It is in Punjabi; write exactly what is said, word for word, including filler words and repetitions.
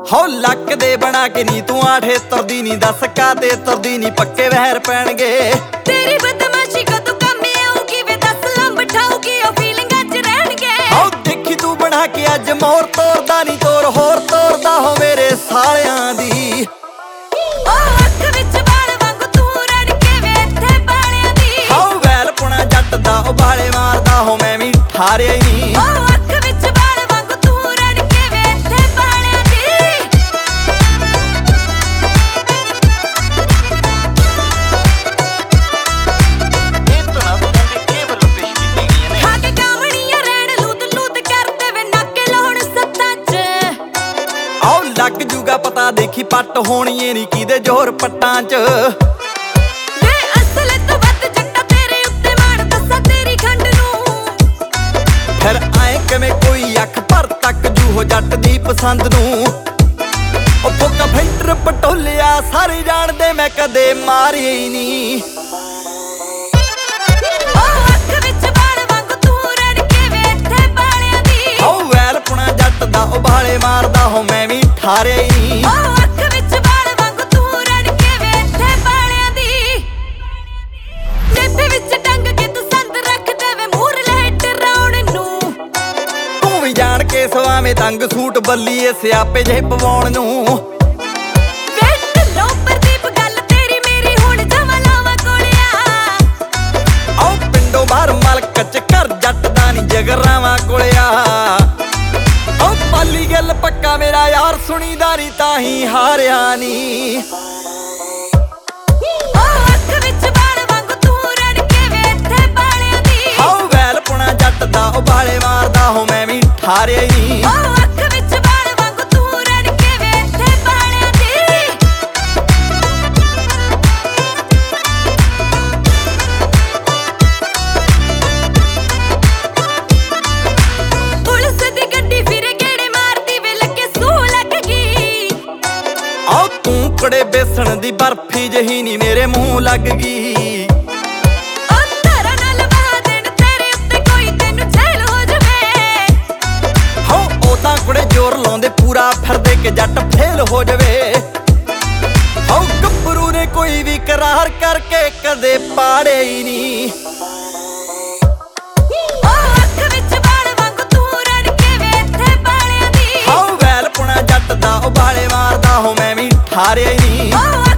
ਹੋ ਲੱਕ ਦੇ ਬਣਾ ਕੇ ਨੀ ਤੂੰ ਆਠੇ ਤਰਦੀ ਨੀ ਦੱਸ ਕਾਤੇ ਤਰਦੀ ਨੀ ਪੱਕੇ ਵਹਿਰ ਪੈਣਗੇ ਤੇਰੀ ਬਦਮਾਸ਼ੀ ਕਦੋਂ ਕੰਮ ਆਊਗੀ ਵੇ ਦੱਸ ਲੰਬ ਠਾਊਗੀ ਉਹ ਫੀਲਿੰਗਾਂ ਚ ਰਹਿਣਗੇ ਹੋ ਦੇਖੀ ਤੂੰ ਬਣਾ ਕੇ ਅੱਜ ਮੋਰ ਤੋਰਦਾ ਨੀ ਤੋਰ ਹੋਰ ਤੋਰਦਾ ਹੋ ਮੇਰੇ ਸਾਲਿਆਂ ਦੀ ਉਹ ਅੱਖ ਵਿੱਚ ਵਾਲ ਵਾਂਗੂ ਤੂੰ ਰੜ ਕੇ ਵੇ ਇੱਥੇ ਬਾਲਿਆਂ ਦੀ ਹੋ ਵੈਲ ਪੁਣਾ ਜੱਟ ਦਾ ਉਬਾਲੇ ਮਾਰਦਾ ਹੋ ਮੈਂ ਵੀ ਠਾਰਿਆ ਹੀ ਨੀ ਉਹ ਅੱਖ ਵਿੱਚ ਵਾਲ ਵਾਂਗੂ ਤੂੰ ਰੜ ਕੇ ਵੇ ਇੱਥੇ ਬਾਲਿਆਂ ਦੀ ਖਾ ਕੇ ਕਾਮਣੀਆਂ ਰਹਿਣ ਲੂਤ ਲੂਤ ਕਰਦੇ ਵੇ ਨਾਕੇ ਲਾਉਣ ਸੱਤਾਂ ਚ ਆਓ ਲੱਗ ਜੂਗਾ ਪਤਾ ਦੇਖੀ ਪੱਟ ਹੋਣੀਏ ਨੀ ਕਿਦੇ ਜ਼ੋਰ ਪੱਟਾਂ ਚ ਵੇ ਅਸਲ ਤੋਂ ਵੱਧ ਜੱਟਾ ਤੇਰੇ ਉੱਤੇ ਮਾਣ ਦੱਸਾਂ ਤੇਰੀ ਖੰਡ ਨੂੰ ਫਿਰ ਆਏ ਕਿਵੇਂ ਕੋਈ ਅੱਖ ਭਰ ਤੱਕ ਜੂ ਹੋ ਜੱਟ ਦੀ ਪਸੰਦ ਨੂੰ ਉਹ ਫੋਕਾ ਫੈਂਟਰ ਪਟੋਲਿਆ ਸਾਰੇ ਜਾਣਦੇ ਮੈਂ ਕਦੇ ਮਾਰਿਆ ਹੀ ਨਹੀਂ ਉਹ ਅੱਖ ਵਿੱਚ ਵਾਲ ਵਾਂਗੂ ਤੂੰ ਰੜ ਕੇ ਵੇ ਇੱਥੇ ਬਾਲਿਆਂ ਦੀ ਹੋ ਵੈਲ ਪੁਣਾ ਜੱਟ ਦਾ ਉਬਾਲੇ ਮਾਰਦਾ ਹੋ ਮੈਂ ਵੀ ਠਾਰਿਆ ਹੀ ਨਹੀਂ ਉਹ ਅੱਖ ਵਿੱਚ ਵਾਲ ਵਾਂਗੂ ਤੂੰ ਰੜ ਕੇ ਵੇ ਇੱਥੇ ਬਾਲਿਆਂ ਦੀ ਜੇਬੇ ਵਿੱਚ ਟੰਗ ਕੇ ਤੂੰ ਸੰਦ ਰੱਖਦਾ ਵੇ ਮੂਰ ਲੈ ਡਰਾਉਣ ਨੂੰ ਤੂੰ ਵੀ ਜਾਣ ਕੇ ਸਵਾਵੇਂ ਤੰਗ ਸੂਟ ਬੱਲੀਏ ਸਿਆਪੇ ਜਿਹੇ ਪਵਾਉਣ ਨੂੰ ਵੇ ਢਿੱਲੋਂ ਪ੍ਰਦੀਪ ਗੱਲ ਤੇਰੀ ਮੇਰੀ ਹੁਣ ਜਮਾਂ ਲਾਵਾਂ ਕੋਲਿਆ ਆਓ ਪਿੰਡੋਂ ਬਾਹਰ ਮਲਕ ਚ ਘਰ ਜੱਟ ਦਾ ਨੀ ਜਗਰਾਵਾਂ ਕੋਲਿਆ ਆਓ ਪਾਲੀ ਗੱਲ ਪੱਕਾ ਮੇਰਾ ਯਾਰ ਸੁਣੀਦਾ ਨੀ ਤਾਂ ਹੀ ਹਾਰਿਆ ਨੀ ਉਹ ਅੱਖ ਵਿੱਚ ਵਾਲ ਵਾਂਗੂ ਤੂੰ ਰੜ ਕੇ ਵੇ ਇੱਥੇ ਬਾਲਿਆਂ ਦੀ ਆਓ ਵੈਲ ਪੁਣਾ ਜੱਟ ਦਾ ਉਬਾਲੇ ਮਾਰਦਾ ਹੋ ਮੈਂ ਵੀ ਠਾਰਿਆ ਹੀ ਨੀ ਉਹ ਅੱਖ ਵਿੱਚ ਵਾਲ ਵਾਂਗੂ ਤੂੰ ਰੜ ਕੇ ਵੇ ਇੱਥੇ ਬਾਲਿਆਂ ਦੀ ਪੁਲਿਸ ਦੀ ਗੱਡੀ ਫਿਰੇ ਗੇੜੇ ਮਾਰਦੀ ਵੇ ਲੱਗੇ ਸੂਹ ਲੱਗ ਗਈ ਆਓ ਤੂੰ ਕੜੇ ਬੇਸਣ ਦੀ ਬਰਫੀ ਜਹੀ ਨੀ ਮੇਰੇ ਮੂੰਹ ਲੱਗ ਗਈ ਉਹ ਧਾਰਾਂ ਨਾਲ ਵਹਾ ਦੇਣ ਤੇਰੇ ਉੱਤੇ ਕੋਈ ਤੈਨੂੰ ਝੇਲ ਹੋ ਜਾਵੇ ਹੋ ਉਹ ਤਾਂ ਕੁੜੇ ਜ਼ੋਰ ਲਾਉਂਦੇ ਪੂਰਾ ਫਿਰਦੇ ਕਿ ਜੱਟ ਫੇਲ ਹੋ ਜਾਵੇ ਹੋ ਗੱਭਰੂ ਨੇ ਕੋਈ ਵੀ ਕਰਾਰ ਕਰਕੇ ਕਦੇ ਪਾੜੇ ਹੀ ਨਹੀਂ ਉਹ ਅੱਖ ਵਿੱਚ ਵਾਲ ਵਾਂਗੂ ਤੂੰ ਰੜ ਕੇ ਵੇ ਇੱਥੇ ਬਾਲਿਆਂ ਦੀ ਹੋ ਵੈਲ ਪੁਣਾ ਜੱਟ ਦਾ ਉਬਾਲੇ ਮਾਰਦਾ ਹੋ ਮੈਂ ਵੀ ਠਾਰਿਆ ਹੀ ਨਹੀਂ ਉਹ